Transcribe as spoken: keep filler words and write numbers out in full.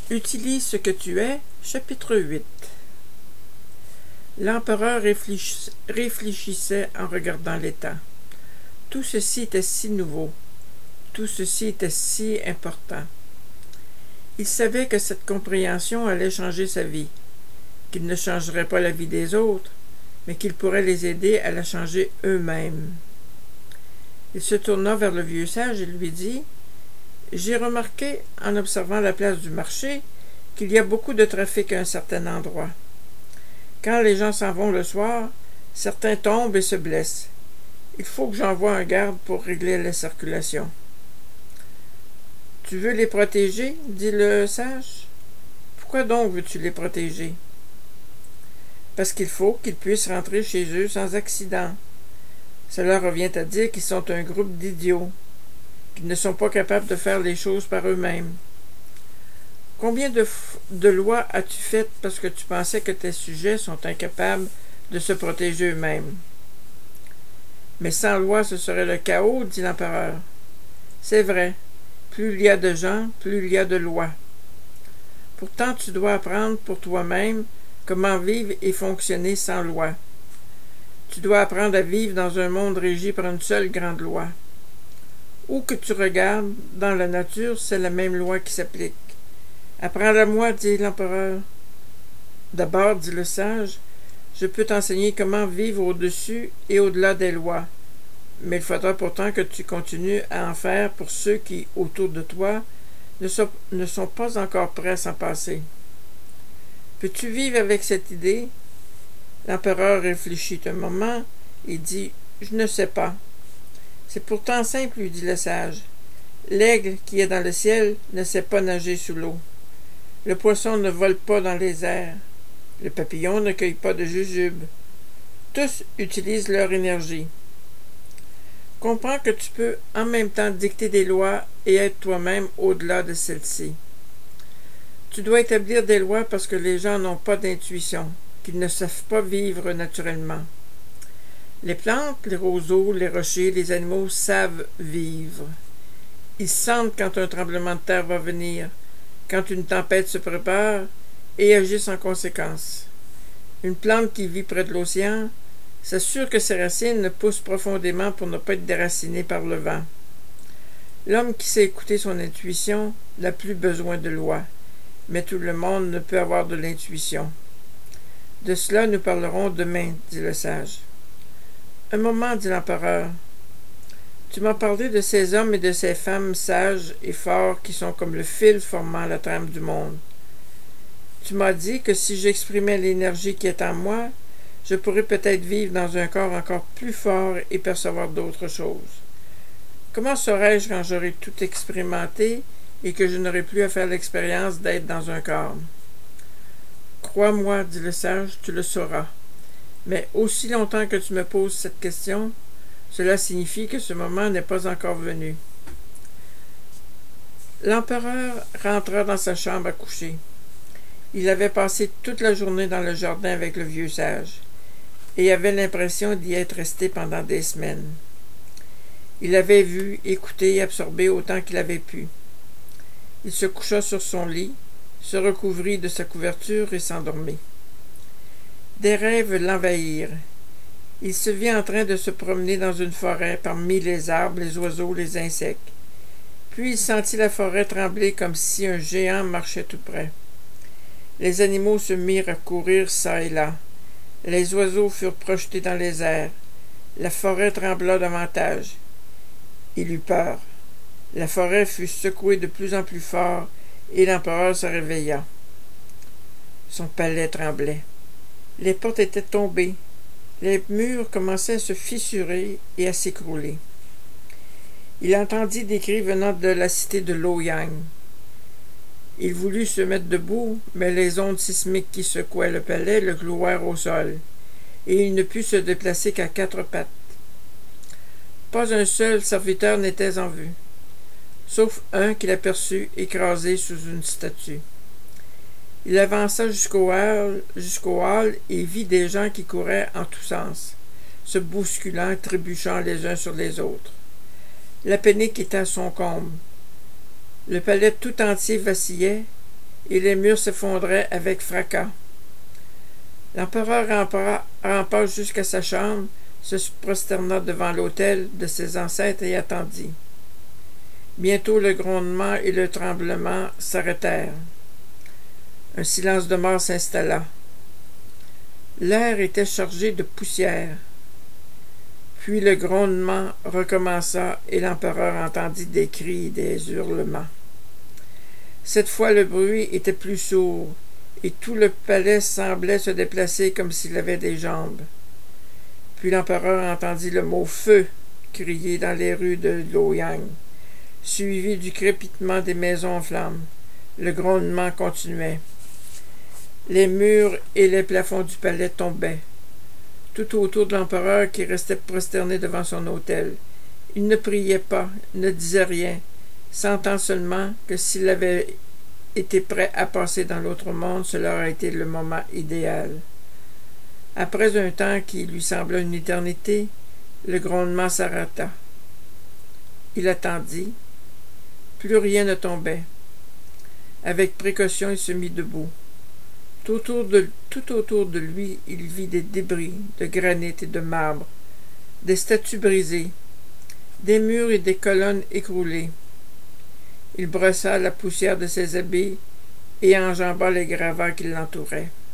Utilise ce que tu es, chapitre huit. L'empereur réfléch... réfléchissait en regardant l'étang. Tout ceci était si nouveau, tout ceci était si important. Il savait que cette compréhension allait changer sa vie, qu'il ne changerait pas la vie des autres, mais qu'il pourrait les aider à la changer eux-mêmes. Il se tourna vers le vieux sage et lui dit « J'ai remarqué, en observant la place du marché, qu'il y a beaucoup de trafic à un certain endroit. Quand les gens s'en vont le soir, certains tombent et se blessent. Il faut que j'envoie un garde pour régler la circulation. »« Tu veux les protéger ?» dit le sage. « Pourquoi donc veux-tu les protéger? » ?»« Parce qu'il faut qu'ils puissent rentrer chez eux sans accident. Cela revient à dire qu'ils sont un groupe d'idiots, qu'ils ne sont pas capables de faire les choses par eux-mêmes. Combien de, de lois as-tu faites parce que tu pensais que tes sujets sont incapables de se protéger eux-mêmes? Mais sans loi, ce serait le chaos, dit l'empereur. C'est vrai, plus il y a de gens, plus il y a de lois. Pourtant, tu dois apprendre pour toi-même comment vivre et fonctionner sans loi. Tu dois apprendre à vivre dans un monde régi par une seule grande loi. Où que tu regardes, dans la nature, c'est la même loi qui s'applique. Apprends-la-moi, dit l'empereur. D'abord, dit le sage, je peux t'enseigner comment vivre au-dessus et au-delà des lois. Mais il faudra pourtant que tu continues à en faire pour ceux qui, autour de toi, ne sont, ne sont pas encore prêts à s'en passer. Peux-tu vivre avec cette idée? L'empereur réfléchit un moment et dit « Je ne sais pas. » C'est pourtant simple, lui dit le sage. L'aigle qui est dans le ciel ne sait pas nager sous l'eau. Le poisson ne vole pas dans les airs. Le papillon ne cueille pas de jujubes. Tous utilisent leur énergie. Comprends que tu peux en même temps dicter des lois et être toi-même au-delà de celles-ci. Tu dois établir des lois parce que les gens n'ont pas d'intuition, qu'ils ne savent pas vivre naturellement. Les plantes, les roseaux, les rochers, les animaux savent vivre. Ils sentent quand un tremblement de terre va venir, quand une tempête se prépare, et agissent en conséquence. Une plante qui vit près de l'océan s'assure que ses racines poussent profondément pour ne pas être déracinées par le vent. L'homme qui sait écouter son intuition n'a plus besoin de loi, mais tout le monde ne peut avoir de l'intuition. De cela nous parlerons demain, dit le sage. Un moment, dit l'empereur. Tu m'as parlé de ces hommes et de ces femmes sages et forts qui sont comme le fil formant la trame du monde. Tu m'as dit que si j'exprimais l'énergie qui est en moi, je pourrais peut-être vivre dans un corps encore plus fort et percevoir d'autres choses. Comment saurais-je quand j'aurai tout expérimenté et que je n'aurai plus à faire l'expérience d'être dans un corps? Crois-moi, dit le sage, tu le sauras. Mais aussi longtemps que tu me poses cette question, cela signifie que ce moment n'est pas encore venu. L'empereur rentra dans sa chambre à coucher. Il avait passé toute la journée dans le jardin avec le vieux sage, et avait l'impression d'y être resté pendant des semaines. Il avait vu, écouté et absorbé autant qu'il avait pu. Il se coucha sur son lit, se recouvrit de sa couverture et s'endormit. Des rêves l'envahirent. Il se vit en train de se promener dans une forêt parmi les arbres, les oiseaux, les insectes. Puis il sentit la forêt trembler comme si un géant marchait tout près. Les animaux se mirent à courir çà et là. Les oiseaux furent projetés dans les airs. La forêt trembla davantage. Il eut peur. La forêt fut secouée de plus en plus fort, et l'empereur se réveilla. Son palais tremblait. Les portes étaient tombées. Les murs commençaient à se fissurer et à s'écrouler. Il entendit des cris venant de la cité de Luoyang. Il voulut se mettre debout, mais les ondes sismiques qui secouaient le palais le clouèrent au sol, et il ne put se déplacer qu'à quatre pattes. Pas un seul serviteur n'était en vue, sauf un qu'il aperçut écrasé sous une statue. Il avança jusqu'au hall, jusqu'au hall et vit des gens qui couraient en tous sens, se bousculant, trébuchant les uns sur les autres. La panique était à son comble. Le palais tout entier vacillait, et les murs s'effondraient avec fracas. L'empereur rampa, rampa jusqu'à sa chambre, se prosterna devant l'autel de ses ancêtres et attendit. Bientôt le grondement et le tremblement s'arrêtèrent. Un silence de mort s'installa. L'air était chargé de poussière. Puis le grondement recommença et l'empereur entendit des cris et des hurlements. Cette fois le bruit était plus sourd, et tout le palais semblait se déplacer comme s'il avait des jambes. Puis l'empereur entendit le mot « feu » crié dans les rues de Luoyang, suivi du crépitement des maisons en flammes. Le grondement continuait. Les murs et les plafonds du palais tombaient, tout autour de l'empereur qui restait prosterné devant son autel. Il ne priait pas, ne disait rien, sentant seulement que s'il avait été prêt à passer dans l'autre monde, cela aurait été le moment idéal. Après un temps qui lui sembla une éternité, le grondement s'arrêta. Il attendit. Plus rien ne tombait. Avec précaution, il se mit debout. Tout autour de, tout autour de lui, il vit des débris de granit et de marbre, des statues brisées, des murs et des colonnes écroulées. Il brossa la poussière de ses habits et enjamba les gravats qui l'entouraient.